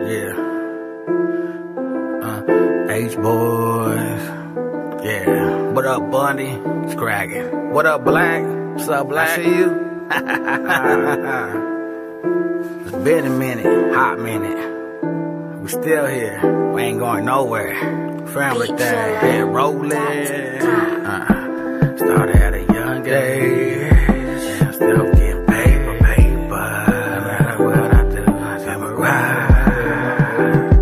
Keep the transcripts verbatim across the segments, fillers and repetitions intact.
Yeah. Uh, H-Boys. Yeah. What up, Bundy? It's cracking. What up, Black? What's up, Black? I see you. It's been a minute. Hot minute. We still here. We ain't going nowhere. Family thing. Head rolling. Uh, started at a young age. Yeah, still getting paper, paper. No matter what I do, I'ma grind.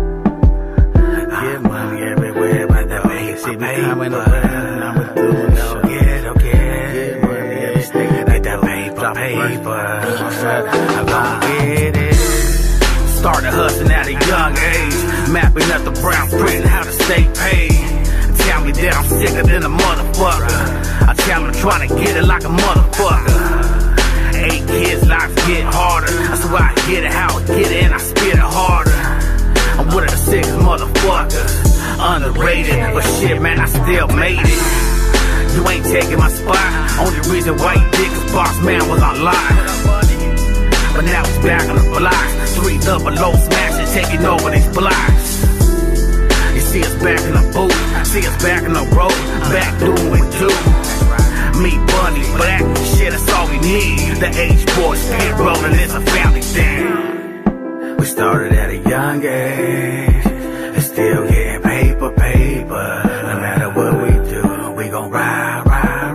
I get money everywhere, but that paper, see me coming around. I'ma do it. Don't get, don't get. Get money every state. Like that paper, paper. I'm gonna get it. Started hustling at a young age, mapping out the brown print, how to stay paid. Tell me that I'm sicker than a motherfucker. I tell them trying to get it like a motherfucker. Eight kids, lives get harder. That's why I get it, how I get it, and I spit it harder. I'm one of the sickest motherfuckers, underrated, but shit, man, I still made it. You ain't taking my spot. Only reason why you did, cause Boss Man was online. But now it's back on the block. Three double low smashing, taking over these blocks. You see us back in the booth, see us back in the road, back doing what we do. Me, Bundy, Black, shit, that's all we need. The H-Boys, pit rolling, it's a family thing. We started at a young age, and still getting paper, paper. No matter what we do, we gon' ride, ride,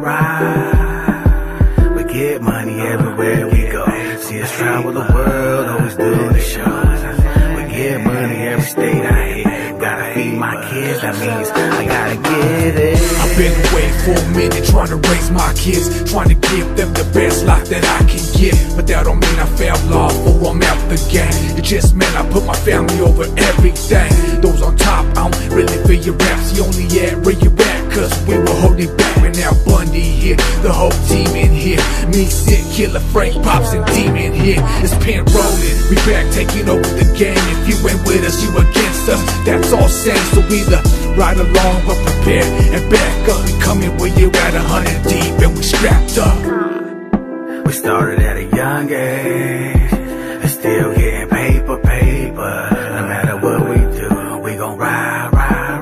ride. We get money everywhere we go. See us travel the world, always do the shows. We get money every state I hit. Gotta feed my kids, that means I gotta get it. I've been away for a minute trying to raise my kids, trying to give them the best life that I can give. But that don't mean I fell off or I'm out the game. It just meant I put my family over everything. Those on top, I don't really feel your raps. You only at where you at, cause we were holding back. But now Bundy here, the whole team in here. Me, Sick, Killer, Frank, Pops, and Demon here. It's pin rolling, we back taking over the game. If you ain't with us, you against us. That's all saying, so either ride along or prepare and back up. We coming where you're at a hundred deep and we strapped up. We started at a young age, and still getting paper, paper. No matter what we do, we gon' ride, ride,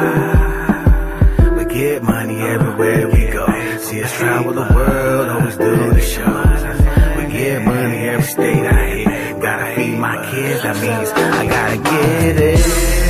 ride. We get money everywhere we go. See us travel the world, always do the shows. We get money every state I hit. Gotta feed my kids, that means I gotta get it.